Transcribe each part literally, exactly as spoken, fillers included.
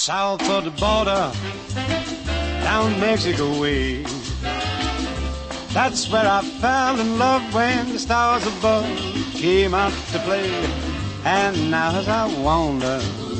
south of the border, down Mexico way. That's where I fell in love when the stars above came out to play. And now as I wander...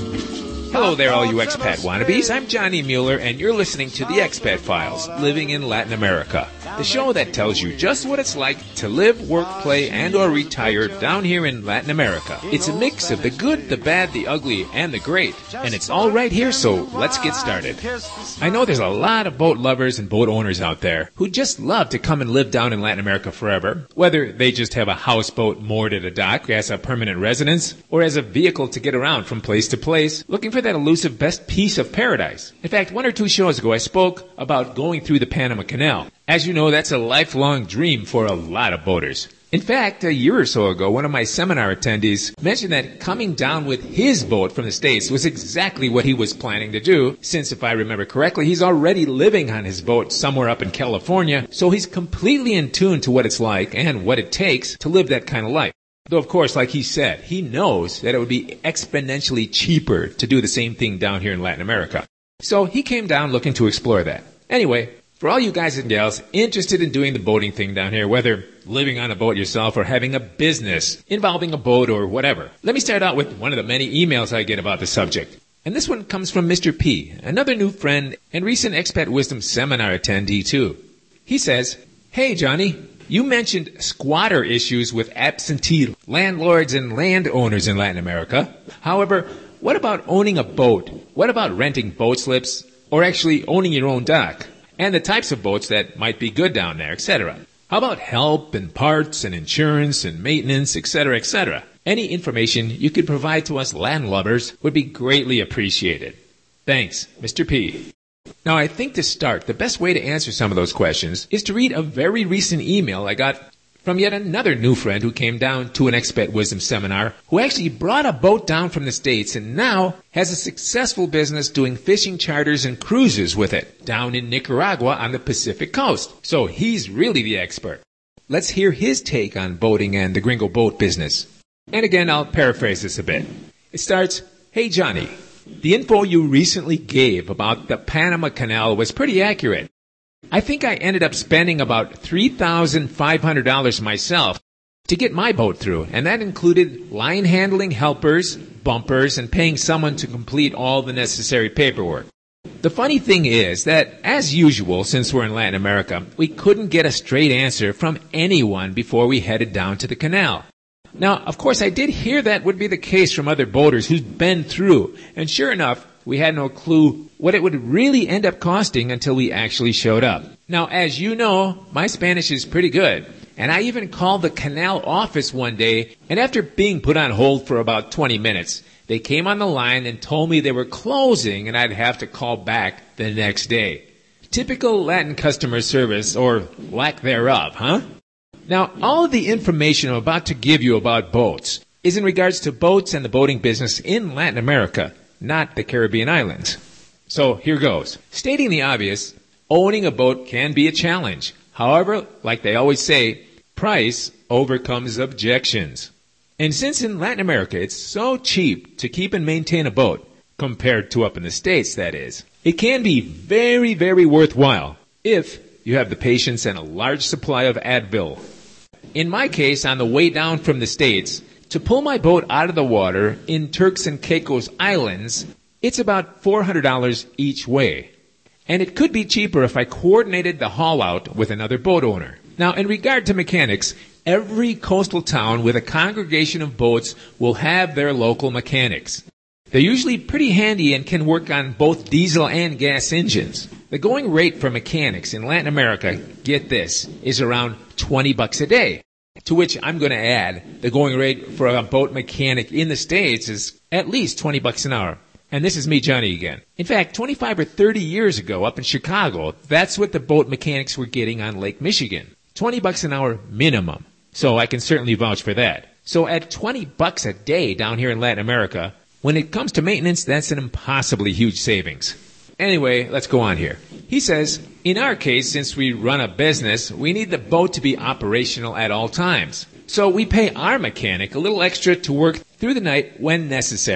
Hello there, all you expat wannabes. I'm Johnny Mueller, and you're listening to the Expat Files, Living in Latin America, the show that tells you just what it's like to live, work, play, and or retire down here in Latin America. It's a mix of the good, the bad, the ugly, and the great, and it's all right here, so let's get started. I know there's a lot of boat lovers and boat owners out there who just love to come and live down in Latin America forever, whether they just have a houseboat moored at a dock as a permanent residence, or as a vehicle to get around from place to place, looking for that elusive best piece of paradise. In fact, one or two shows ago I spoke about going through the Panama Canal. As you know, that's a lifelong dream for a lot of boaters. In fact, a year or so ago, one of my seminar attendees mentioned that coming down with his boat from the States was exactly what he was planning to do, since if I remember correctly, he's already living on his boat somewhere up in California, so he's completely in tune to what it's like and what it takes to live that kind of life. Though, of course, like he said, he knows that it would be exponentially cheaper to do the same thing down here in Latin America. So he came down looking to explore that. Anyway, for all you guys and gals interested in doing the boating thing down here, whether living on a boat yourself or having a business involving a boat or whatever, let me start out with one of the many emails I get about the subject. And this one comes from Mister P, another new friend and recent Expat Wisdom seminar attendee too. He says, "Hey Johnny, you mentioned squatter issues with absentee landlords and landowners in Latin America. However, what about owning a boat? What about renting boat slips or actually owning your own dock? And the types of boats that might be good down there, et cetera. How about help and parts and insurance and maintenance, et cetera, et cetera. Any information you could provide to us landlubbers would be greatly appreciated. Thanks, Mister P." Now, I think to start, the best way to answer some of those questions is to read a very recent email I got from yet another new friend who came down to an Expat Wisdom seminar, who actually brought a boat down from the States and now has a successful business doing fishing charters and cruises with it down in Nicaragua on the Pacific coast. So he's really the expert. Let's hear his take on boating and the gringo boat business. And again, I'll paraphrase this a bit. It starts, "Hey Johnny, the info you recently gave about the Panama Canal was pretty accurate. I think I ended up spending about three thousand five hundred dollars myself to get my boat through, and that included line handling helpers, bumpers, and paying someone to complete all the necessary paperwork. The funny thing is that, as usual, since we're in Latin America, we couldn't get a straight answer from anyone before we headed down to the canal. Now, of course, I did hear that would be the case from other boaters who'd been through, and sure enough, we had no clue what it would really end up costing until we actually showed up. Now, as you know, my Spanish is pretty good, and I even called the canal office one day, and after being put on hold for about twenty minutes, they came on the line and told me they were closing and I'd have to call back the next day. Typical Latin customer service, or lack thereof, huh? Now, all of the information I'm about to give you about boats is in regards to boats and the boating business in Latin America, not the Caribbean islands. So here goes. Stating the obvious, owning a boat can be a challenge. However, like they always say, price overcomes objections. And since in Latin America it's so cheap to keep and maintain a boat, compared to up in the States, that is, it can be very, very worthwhile if you have the patience and a large supply of Advil. In my case, on the way down from the States, to pull my boat out of the water in Turks and Caicos Islands, it's about four hundred dollars each way. And it could be cheaper if I coordinated the haul out with another boat owner. Now, in regard to mechanics, every coastal town with a congregation of boats will have their local mechanics. They're usually pretty handy and can work on both diesel and gas engines. The going rate for mechanics in Latin America, get this, is around twenty bucks a day. To which I'm going to add, the going rate for a boat mechanic in the States is at least twenty bucks an hour. And this is me, Johnny, again. In fact, twenty-five or thirty years ago up in Chicago, that's what the boat mechanics were getting on Lake Michigan. twenty bucks an hour minimum. So I can certainly vouch for that. So at twenty bucks a day down here in Latin America, when it comes to maintenance, that's an impossibly huge savings. Anyway, let's go on here. He says, in our case, since we run a business, we need the boat to be operational at all times. So we pay our mechanic a little extra to work through the night when necessary.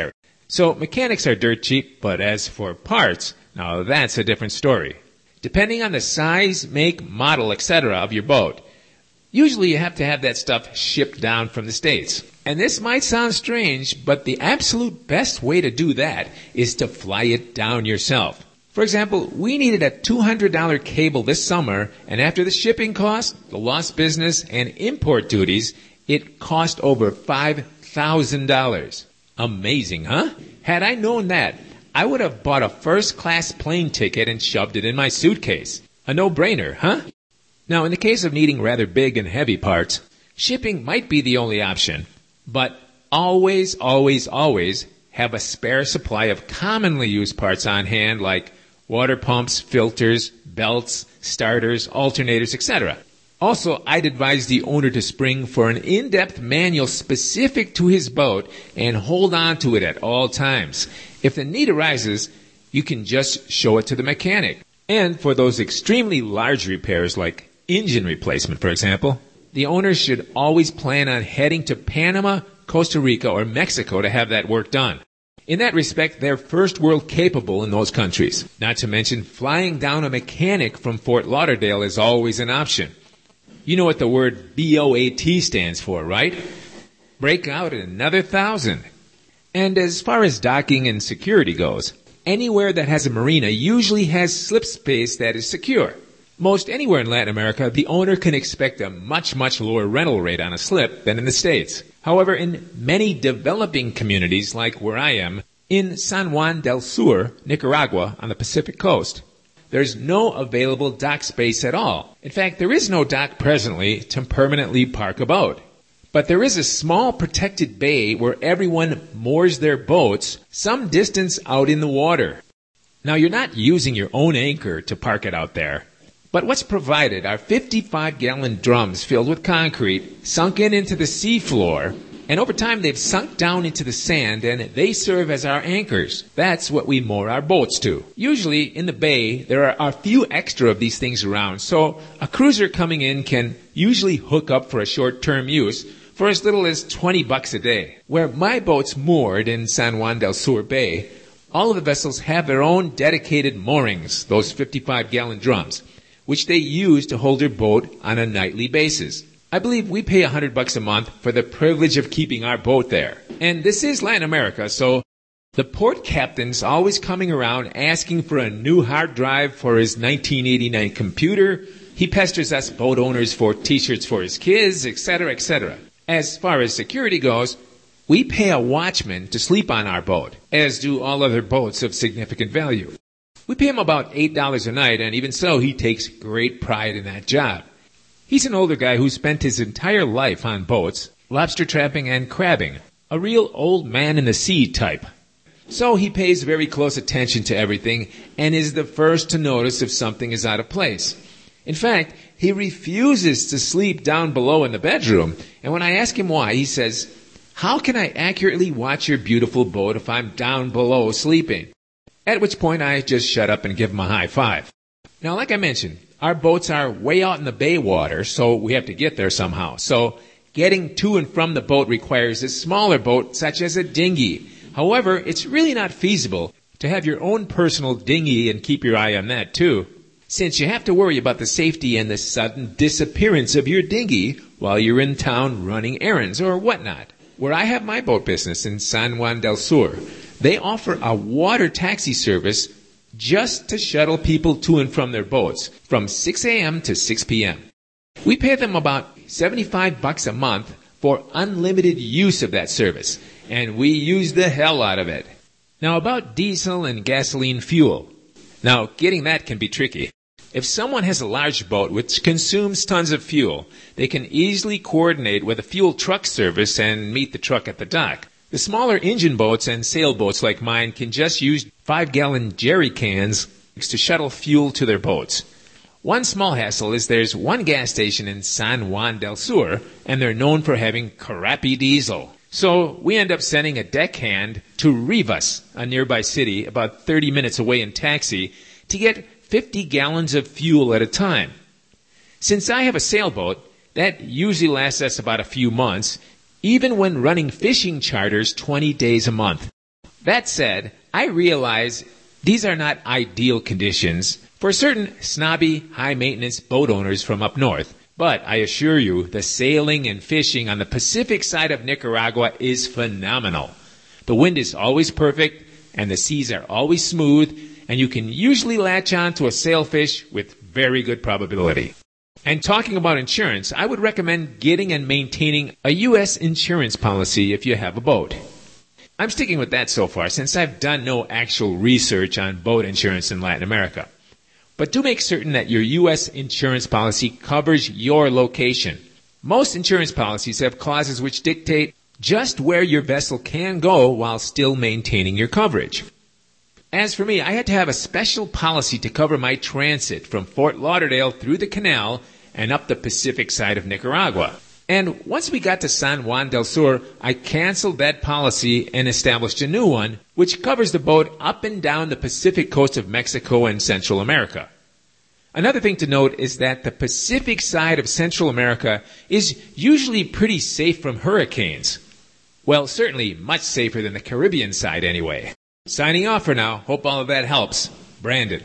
So mechanics are dirt cheap, but as for parts, now that's a different story. Depending on the size, make, model, et cetera of your boat, usually you have to have that stuff shipped down from the States. And this might sound strange, but the absolute best way to do that is to fly it down yourself. For example, we needed a two hundred dollars cable this summer, and after the shipping costs, the lost business, and import duties, it cost over five thousand dollars. Amazing, huh? Had I known that, I would have bought a first-class plane ticket and shoved it in my suitcase. A no-brainer, huh? Now, in the case of needing rather big and heavy parts, shipping might be the only option. But always, always, always have a spare supply of commonly used parts on hand like water pumps, filters, belts, starters, alternators, et cetera. Also, I'd advise the owner to spring for an in-depth manual specific to his boat and hold on to it at all times. If the need arises, you can just show it to the mechanic. And for those extremely large repairs like engine replacement, for example, the owner should always plan on heading to Panama, Costa Rica, or Mexico to have that work done. In that respect, they're first world capable in those countries. Not to mention, flying down a mechanic from Fort Lauderdale is always an option. You know what the word B O A T stands for, right? Break out another thousand. And as far as docking and security goes, anywhere that has a marina usually has slip space that is secure. Most anywhere in Latin America, the owner can expect a much, much lower rental rate on a slip than in the States. However, in many developing communities like where I am, in San Juan del Sur, Nicaragua, on the Pacific coast, there's no available dock space at all. In fact, there is no dock presently to permanently park a boat. But there is a small protected bay where everyone moors their boats some distance out in the water. Now, you're not using your own anchor to park it out there. But what's provided are fifty-five gallon drums filled with concrete, sunken into the seafloor, and over time they've sunk down into the sand and they serve as our anchors. That's what we moor our boats to. Usually in the bay there are a few extra of these things around, so a cruiser coming in can usually hook up for a short-term use for as little as twenty bucks a day. Where my boat's moored in San Juan del Sur Bay, all of the vessels have their own dedicated moorings, those fifty-five gallon drums, which they use to hold their boat on a nightly basis. I believe we pay a hundred bucks a month for the privilege of keeping our boat there. And this is Latin America, so the port captain's always coming around asking for a new hard drive for his nineteen eighty-nine computer. He pesters us boat owners for t-shirts for his kids, et cetera, et cetera. As far as security goes, we pay a watchman to sleep on our boat, as do all other boats of significant value. We pay him about eight dollars a night, and even so, he takes great pride in that job. He's an older guy who spent his entire life on boats, lobster trapping and crabbing, a real old man in the sea type. So he pays very close attention to everything and is the first to notice if something is out of place. In fact, he refuses to sleep down below in the bedroom, and when I ask him why, he says, "How can I accurately watch your beautiful boat if I'm down below sleeping?" At which point I just shut up and give him a high five. Now, like I mentioned, our boats are way out in the bay water, so we have to get there somehow. So getting to and from the boat requires a smaller boat, such as a dinghy. However, it's really not feasible to have your own personal dinghy and keep your eye on that too, since you have to worry about the safety and the sudden disappearance of your dinghy while you're in town running errands or whatnot. Where I have my boat business in San Juan del Sur, they offer a water taxi service just to shuttle people to and from their boats from six a.m. to six p.m. We pay them about seventy-five bucks a month for unlimited use of that service, and we use the hell out of it. Now, about diesel and gasoline fuel. Now, getting that can be tricky. If someone has a large boat which consumes tons of fuel, they can easily coordinate with a fuel truck service and meet the truck at the dock. The smaller engine boats and sailboats like mine can just use five-gallon jerry cans to shuttle fuel to their boats. One small hassle is there's one gas station in San Juan del Sur, and they're known for having crappy diesel. So we end up sending a deckhand to Rivas, a nearby city about thirty minutes away in taxi, to get fifty gallons of fuel at a time. Since I have a sailboat, that usually lasts us about a few months, even when running fishing charters twenty days a month. That said, I realize these are not ideal conditions for certain snobby, high-maintenance boat owners from up north. But I assure you, the sailing and fishing on the Pacific side of Nicaragua is phenomenal. The wind is always perfect, and the seas are always smooth, and you can usually latch on to a sailfish with very good probability. And talking about insurance, I would recommend getting and maintaining a U S insurance policy if you have a boat. I'm sticking with that so far since I've done no actual research on boat insurance in Latin America. But do make certain that your U S insurance policy covers your location. Most insurance policies have clauses which dictate just where your vessel can go while still maintaining your coverage. As for me, I had to have a special policy to cover my transit from Fort Lauderdale through the canal and up the Pacific side of Nicaragua. And once we got to San Juan del Sur, I canceled that policy and established a new one, which covers the boat up and down the Pacific coast of Mexico and Central America. Another thing to note is that the Pacific side of Central America is usually pretty safe from hurricanes. Well, certainly much safer than the Caribbean side anyway. Signing off for now. Hope all of that helps. Brandon.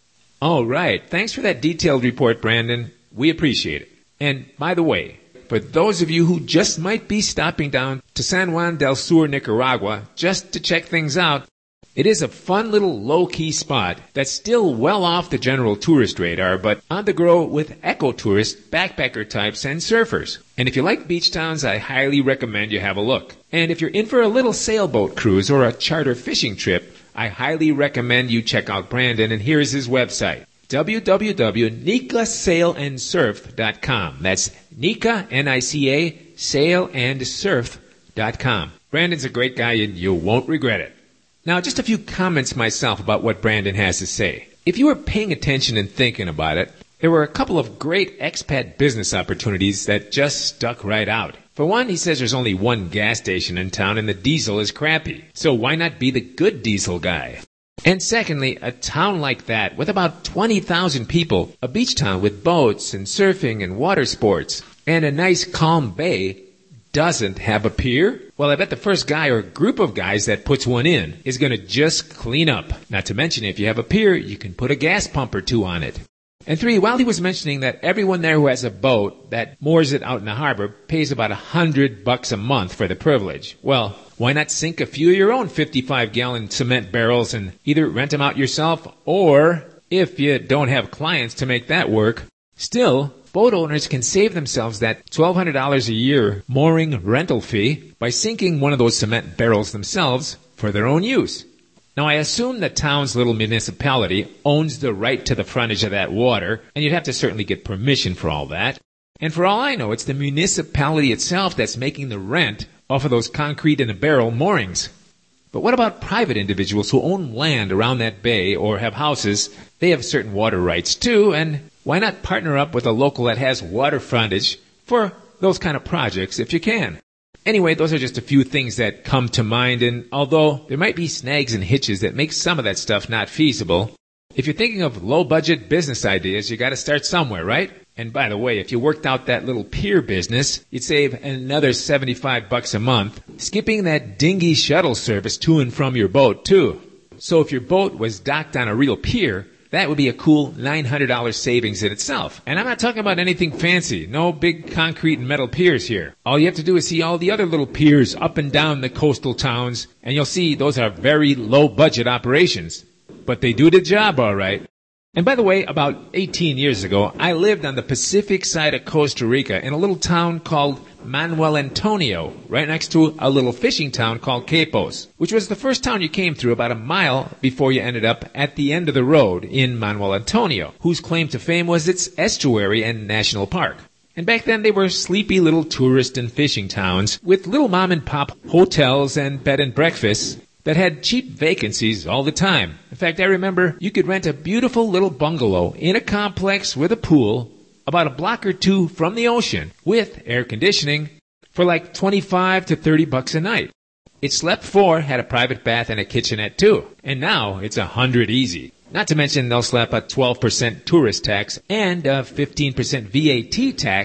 All right. Thanks for that detailed report, Brandon. We appreciate it. And by the way, for those of you who just might be stopping down to San Juan del Sur, Nicaragua, just to check things out, it is a fun little low-key spot that's still well off the general tourist radar, but on the grow with eco-tourists, backpacker types, and surfers. And if you like beach towns, I highly recommend you have a look. And if you're in for a little sailboat cruise or a charter fishing trip, I highly recommend you check out Brandon, and here's his website, w w w dot nica sail and surf dot com. That's Nica, N I C A, sail and surf dot com. Brandon's a great guy, and you won't regret it. Now, just a few comments myself about what Brandon has to say. If you were paying attention and thinking about it, there were a couple of great expat business opportunities that just stuck right out. For one, he says there's only one gas station in town and the diesel is crappy. So why not be the good diesel guy? And secondly, a town like that with about twenty thousand people, a beach town with boats and surfing and water sports, and a nice calm bay, doesn't have a pier? Well, I bet the first guy or group of guys that puts one in is going to just clean up. Not to mention, if you have a pier, you can put a gas pump or two on it. And three, while he was mentioning that everyone there who has a boat that moors it out in the harbor pays about a hundred bucks a month for the privilege. Well, why not sink a few of your own fifty-five gallon cement barrels and either rent them out yourself, or if you don't have clients to make that work, still, boat owners can save themselves that twelve hundred dollars a year mooring rental fee by sinking one of those cement barrels themselves for their own use. Now, I assume the town's little municipality owns the right to the frontage of that water, and you'd have to certainly get permission for all that. And for all I know, it's the municipality itself that's making the rent off of those concrete in a barrel moorings. But what about private individuals who own land around that bay or have houses? They have certain water rights too, and why not partner up with a local that has water frontage for those kind of projects if you can? Anyway, those are just a few things that come to mind, and although there might be snags and hitches that make some of that stuff not feasible, if you're thinking of low-budget business ideas, you got to start somewhere, right? And by the way, if you worked out that little pier business, you'd save another seventy-five bucks a month, skipping that dinghy shuttle service to and from your boat, too. So if your boat was docked on a real pier, that would be a cool nine hundred dollars savings in itself. And I'm not talking about anything fancy. No big concrete and metal piers here. All you have to do is see all the other little piers up and down the coastal towns, and you'll see those are very low-budget operations. But they do the job all right. And by the way, about eighteen years ago, I lived on the Pacific side of Costa Rica in a little town called Manuel Antonio, right next to a little fishing town called Quepos, which was the first town you came through about a mile before you ended up at the end of the road in Manuel Antonio, whose claim to fame was its estuary and national park. And back then they were sleepy little tourist and fishing towns with little mom-and-pop hotels and bed and breakfasts that had cheap vacancies all the time. In fact, I remember you could rent a beautiful little bungalow in a complex with a pool about a block or two from the ocean with air conditioning for like twenty-five to thirty bucks a night. It slept four, had a private bath and a kitchenette too. And now it's a hundred easy. Not to mention they'll slap a twelve percent tourist tax and a fifteen percent V A T tax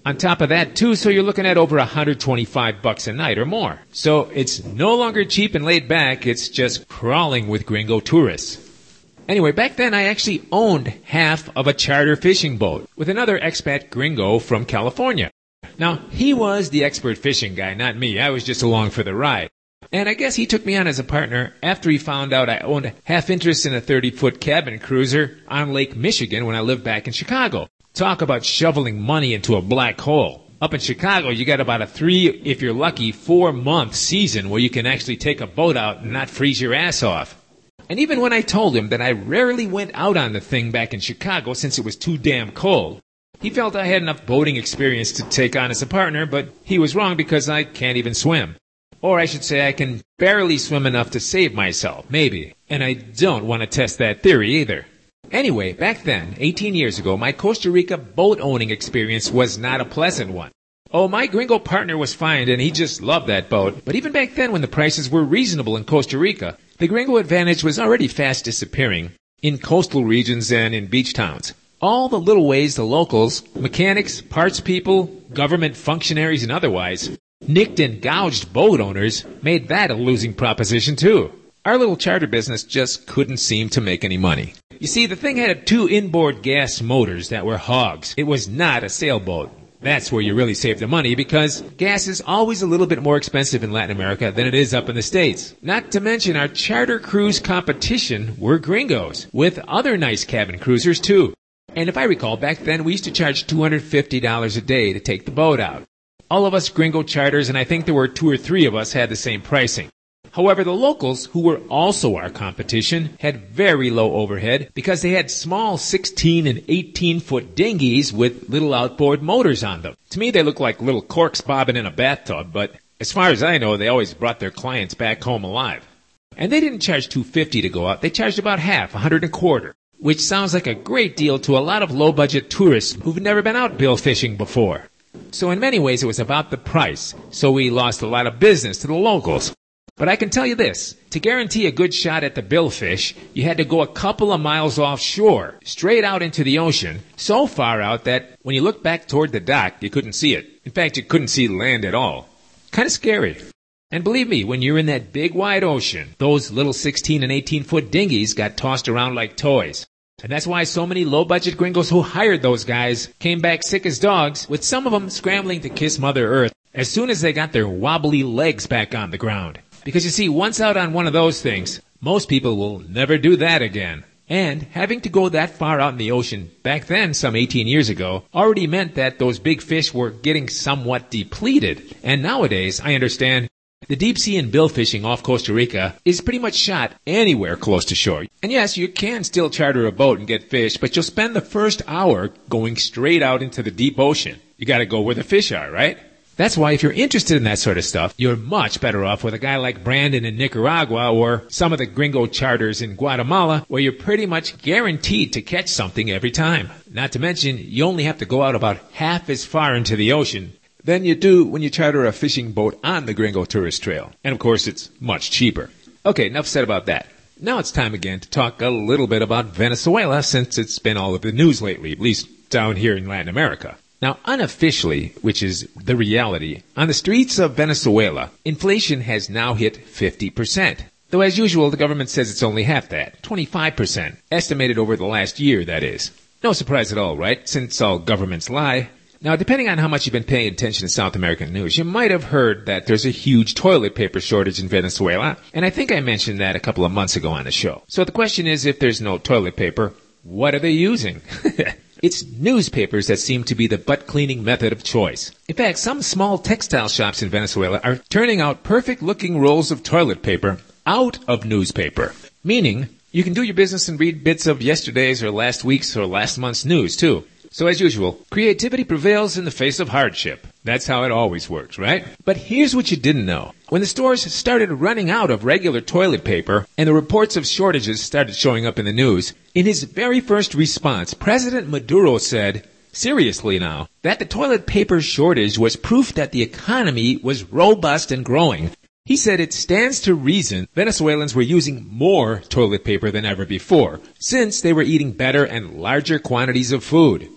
On top of that, too, so you're looking at over one hundred twenty-five bucks a night or more. So it's no longer cheap and laid back, it's just crawling with gringo tourists. Anyway, back then I actually owned half of a charter fishing boat with another expat gringo from California. Now, he was the expert fishing guy, not me. I was just along for the ride. And I guess he took me on as a partner after he found out I owned half interest in a thirty-foot cabin cruiser on Lake Michigan when I lived back in Chicago. Talk about shoveling money into a black hole. Up in Chicago, you got about a three, if you're lucky, four-month season where you can actually take a boat out and not freeze your ass off. And even when I told him that I rarely went out on the thing back in Chicago since it was too damn cold, he felt I had enough boating experience to take on as a partner, but he was wrong because I can't even swim. Or I should say I can barely swim enough to save myself, maybe. And I don't want to test that theory either. Anyway, back then, eighteen years ago, my Costa Rica boat-owning experience was not a pleasant one. Oh, my gringo partner was fine, and he just loved that boat. But even back then, when the prices were reasonable in Costa Rica, the gringo advantage was already fast disappearing in coastal regions and in beach towns. All the little ways the locals, mechanics, parts people, government functionaries, and otherwise, nicked and gouged boat owners made that a losing proposition, too. Our little charter business just couldn't seem to make any money. You see, the thing had two inboard gas motors that were hogs. It was not a sailboat. That's where you really save the money because gas is always a little bit more expensive in Latin America than it is up in the States. Not to mention our charter cruise competition were gringos, with other nice cabin cruisers too. And if I recall, back then we used to charge two hundred fifty dollars a day to take the boat out. All of us gringo charters, and I think there were two or three of us, had the same pricing. However, the locals, who were also our competition, had very low overhead because they had small sixteen and eighteen foot dinghies with little outboard motors on them. To me, they looked like little corks bobbing in a bathtub, but as far as I know, they always brought their clients back home alive. And they didn't charge two hundred fifty dollars to go out. They charged about half, one hundred and a quarter, which sounds like a great deal to a lot of low-budget tourists who've never been out bill fishing before. So in many ways, it was about the price, so we lost a lot of business to the locals. But I can tell you this, to guarantee a good shot at the billfish, you had to go a couple of miles offshore, straight out into the ocean, so far out that when you looked back toward the dock, you couldn't see it. In fact, you couldn't see land at all. Kind of scary. And believe me, when you're in that big wide ocean, those little sixteen and eighteen foot dinghies got tossed around like toys. And that's why so many low-budget gringos who hired those guys came back sick as dogs, with some of them scrambling to kiss Mother Earth as soon as they got their wobbly legs back on the ground. Because you see, once out on one of those things, most people will never do that again. And having to go that far out in the ocean back then, some eighteen years ago, already meant that those big fish were getting somewhat depleted. And nowadays, I understand, the deep sea and bill fishing off Costa Rica is pretty much shot anywhere close to shore. And yes, you can still charter a boat and get fish, but you'll spend the first hour going straight out into the deep ocean. You gotta go where the fish are, right? That's why if you're interested in that sort of stuff, you're much better off with a guy like Brandon in Nicaragua or some of the gringo charters in Guatemala where you're pretty much guaranteed to catch something every time. Not to mention, you only have to go out about half as far into the ocean than you do when you charter a fishing boat on the Gringo Tourist Trail. And of course, it's much cheaper. Okay, enough said about that. Now it's time again to talk a little bit about Venezuela since it's been all over the news lately, at least down here in Latin America. Now, unofficially, which is the reality, on the streets of Venezuela, inflation has now hit fifty percent. Though as usual, the government says it's only half that, twenty-five percent, estimated over the last year, that is. No surprise at all, right, since all governments lie. Now, depending on how much you've been paying attention to South American news, you might have heard that there's a huge toilet paper shortage in Venezuela, and I think I mentioned that a couple of months ago on the show. So the question is, if there's no toilet paper, what are they using? It's newspapers that seem to be the butt-cleaning method of choice. In fact, some small textile shops in Venezuela are turning out perfect-looking rolls of toilet paper out of newspaper. Meaning, you can do your business and read bits of yesterday's or last week's or last month's news, too. So as usual, creativity prevails in the face of hardship. That's how it always works, right? But here's what you didn't know. When the stores started running out of regular toilet paper and the reports of shortages started showing up in the news, in his very first response, President Maduro said, seriously now, that the toilet paper shortage was proof that the economy was robust and growing. He said it stands to reason Venezuelans were using more toilet paper than ever before, since they were eating better and larger quantities of food.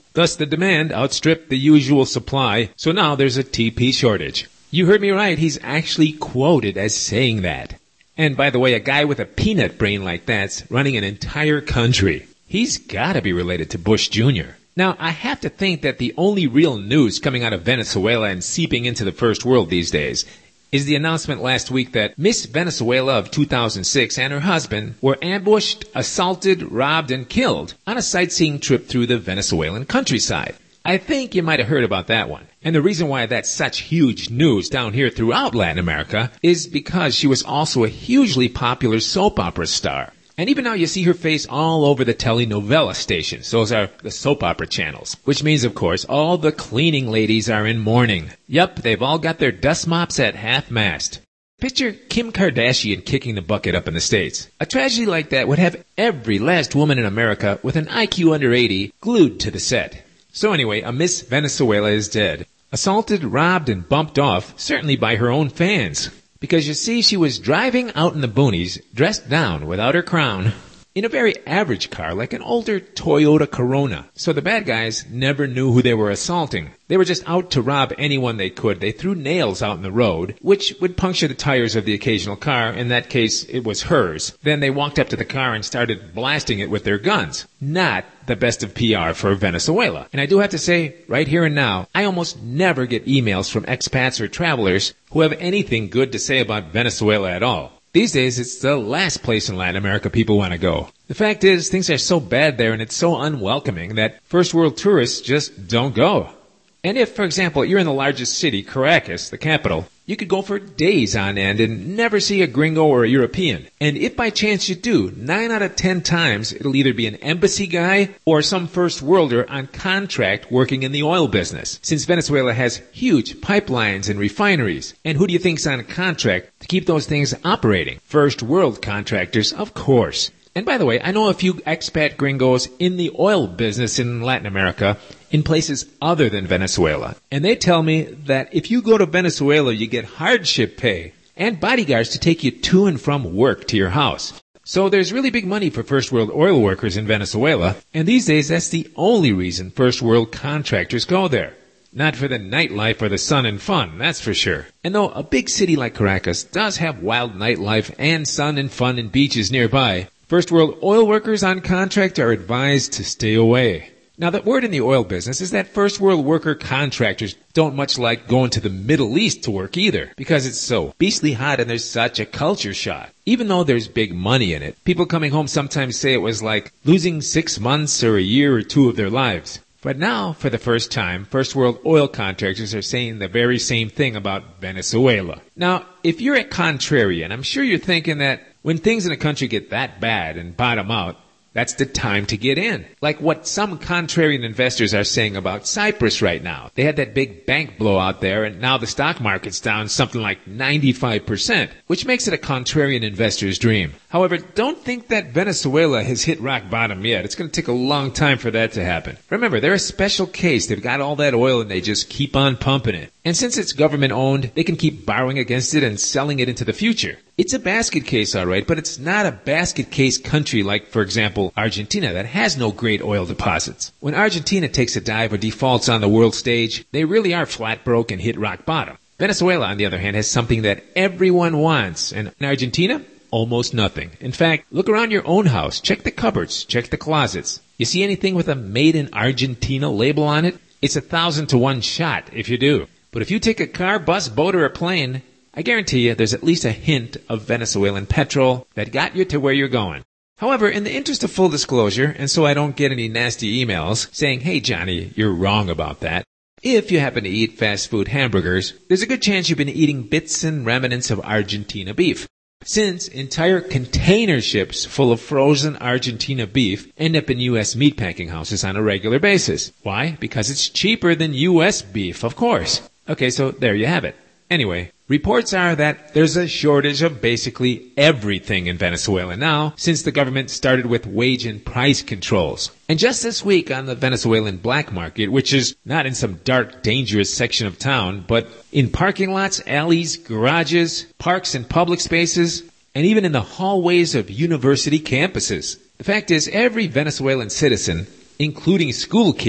Thus, the demand outstripped the usual supply, so now there's a T P shortage. You heard me right, he's actually quoted as saying that. And by the way, a guy with a peanut brain like that's running an entire country. He's gotta be related to Bush Junior Now, I have to think that the only real news coming out of Venezuela and seeping into the first world these days is the announcement last week that Miss Venezuela of two thousand six and her husband were ambushed, assaulted, robbed, and killed on a sightseeing trip through the Venezuelan countryside. I think you might have heard about that one. And the reason why that's such huge news down here throughout Latin America is because she was also a hugely popular soap opera star. And even now you see her face all over the telenovela stations. Those are the soap opera channels. Which means, of course, all the cleaning ladies are in mourning. Yup, they've all got their dust mops at half-mast. Picture Kim Kardashian kicking the bucket up in the States. A tragedy like that would have every last woman in America with an I Q under eighty glued to the set. So anyway, a Miss Venezuela is dead. Assaulted, robbed, and bumped off, certainly by her own fans. Because you see, she was driving out in the boonies, dressed down without her crown, in a very average car like an older Toyota Corona. So the bad guys never knew who they were assaulting. They were just out to rob anyone they could. They threw nails out in the road, which would puncture the tires of the occasional car. In that case, it was hers. Then they walked up to the car and started blasting it with their guns. Not the best of P R for Venezuela. And I do have to say, right here and now, I almost never get emails from expats or travelers who have anything good to say about Venezuela at all. These days, it's the last place in Latin America people want to go. The fact is, things are so bad there and it's so unwelcoming that first world tourists just don't go. And if, for example, you're in the largest city, Caracas, the capital, you could go for days on end and never see a gringo or a European. And if by chance you do, nine out of ten times it'll either be an embassy guy or some first worlder on contract working in the oil business, since Venezuela has huge pipelines and refineries. And who do you think's on contract to keep those things operating? First world contractors, of course. And by the way, I know a few expat gringos in the oil business in Latin America in places other than Venezuela. And they tell me that if you go to Venezuela, you get hardship pay and bodyguards to take you to and from work to your house. So there's really big money for first world oil workers in Venezuela. And these days, that's the only reason first world contractors go there. Not for the nightlife or the sun and fun, that's for sure. And though a big city like Caracas does have wild nightlife and sun and fun and beaches nearby, first world oil workers on contract are advised to stay away. Now, the word in the oil business is that first world worker contractors don't much like going to the Middle East to work either, because it's so beastly hot and there's such a culture shock. Even though there's big money in it, people coming home sometimes say it was like losing six months or a year or two of their lives. But now, for the first time, first world oil contractors are saying the very same thing about Venezuela. Now, if you're a contrarian, I'm sure you're thinking that when things in a country get that bad and bottom out, that's the time to get in. Like what some contrarian investors are saying about Cyprus right now. They had that big bank blowout there, and now the stock market's down something like ninety-five percent, which makes it a contrarian investor's dream. However, don't think that Venezuela has hit rock bottom yet. It's going to take a long time for that to happen. Remember, they're a special case. They've got all that oil and they just keep on pumping it. And since it's government-owned, they can keep borrowing against it and selling it into the future. It's a basket case, all right, but it's not a basket case country like, for example, Argentina that has no great oil deposits. When Argentina takes a dive or defaults on the world stage, they really are flat broke and hit rock bottom. Venezuela, on the other hand, has something that everyone wants, and in Argentina, almost nothing. In fact, look around your own house, check the cupboards, check the closets. You see anything with a Made in Argentina label on it? It's a thousand to one shot if you do. But if you take a car, bus, boat, or a plane, I guarantee you there's at least a hint of Venezuelan petrol that got you to where you're going. However, in the interest of full disclosure, and so I don't get any nasty emails saying, hey Johnny, you're wrong about that, if you happen to eat fast food hamburgers, there's a good chance you've been eating bits and remnants of Argentina beef. Since entire container ships full of frozen Argentina beef end up in U S meatpacking houses on a regular basis. Why? Because it's cheaper than U S beef, of course. Okay, so there you have it. Anyway, reports are that there's a shortage of basically everything in Venezuela now since the government started with wage and price controls. And just this week on the Venezuelan black market, which is not in some dark, dangerous section of town, but in parking lots, alleys, garages, parks and public spaces, and even in the hallways of university campuses. The fact is, every Venezuelan citizen, including school kids,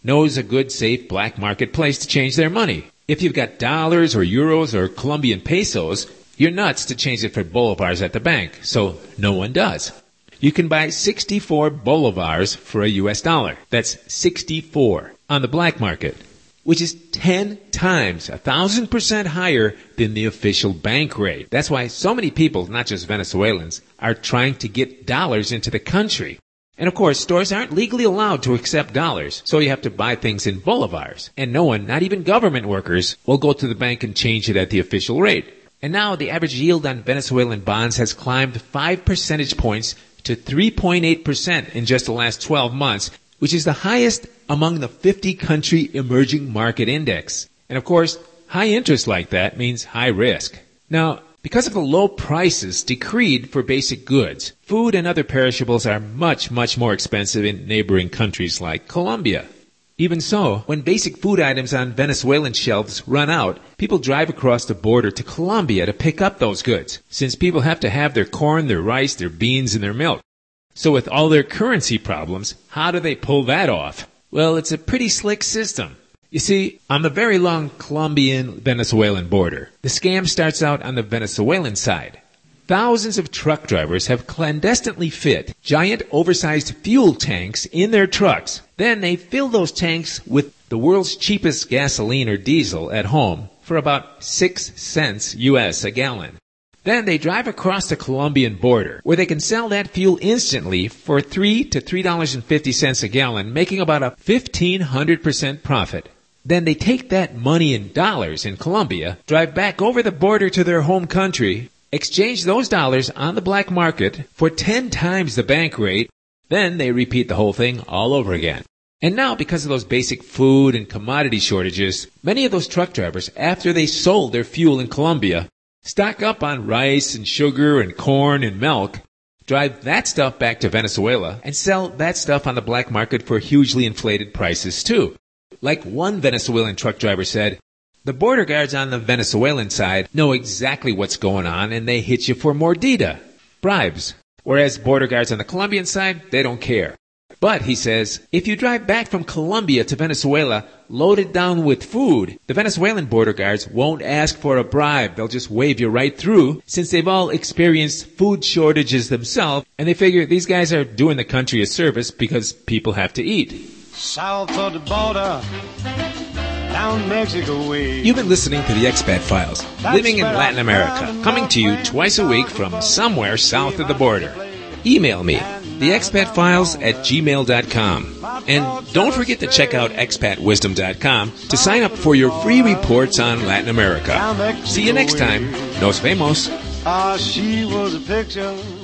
knows a good, safe black market place to change their money. If you've got dollars or euros or Colombian pesos, you're nuts to change it for bolivars at the bank, so no one does. You can buy sixty-four bolivars for a U S dollar. That's sixty-four on the black market, which is ten times, a thousand percent higher than the official bank rate. That's why so many people, not just Venezuelans, are trying to get dollars into the country. And of course, stores aren't legally allowed to accept dollars, so you have to buy things in bolivars. And no one, not even government workers, will go to the bank and change it at the official rate. And now the average yield on Venezuelan bonds has climbed five percentage points to three point eight percent in just the last twelve months, which is the highest among the fifty country emerging market index. And of course, high interest like that means high risk. Now, because of the low prices decreed for basic goods, food and other perishables are much, much more expensive in neighboring countries like Colombia. Even so, when basic food items on Venezuelan shelves run out, people drive across the border to Colombia to pick up those goods, since people have to have their corn, their rice, their beans, and their milk. So with all their currency problems, how do they pull that off? Well, it's a pretty slick system. You see, on the very long Colombian-Venezuelan border, the scam starts out on the Venezuelan side. Thousands of truck drivers have clandestinely fit giant oversized fuel tanks in their trucks. Then they fill those tanks with the world's cheapest gasoline or diesel at home for about six cents U S a gallon. Then they drive across the Colombian border, where they can sell that fuel instantly for three to three dollars and fifty cents a gallon, making about a fifteen hundred percent profit. Then they take that money in dollars in Colombia, drive back over the border to their home country, exchange those dollars on the black market for ten times the bank rate. Then they repeat the whole thing all over again. And now, because of those basic food and commodity shortages, many of those truck drivers, after they sold their fuel in Colombia, stock up on rice and sugar and corn and milk, drive that stuff back to Venezuela, and sell that stuff on the black market for hugely inflated prices too. Like one Venezuelan truck driver said, the border guards on the Venezuelan side know exactly what's going on, and they hit you for mordida, bribes. Whereas border guards on the Colombian side, they don't care. But, he says, if you drive back from Colombia to Venezuela loaded down with food, the Venezuelan border guards won't ask for a bribe. They'll just wave you right through, since they've all experienced food shortages themselves, and they figure these guys are doing the country a service because people have to eat. South of the border, down Mexico way. You've been listening to the Expat Files, living in Latin America, coming to you twice a week from somewhere south of the border. Email me, theexpatfiles at gmail dot com. And don't forget to check out expat wisdom dot com to sign up for your free reports on Latin America. See you next time. Nos vemos. Ah, she was a picture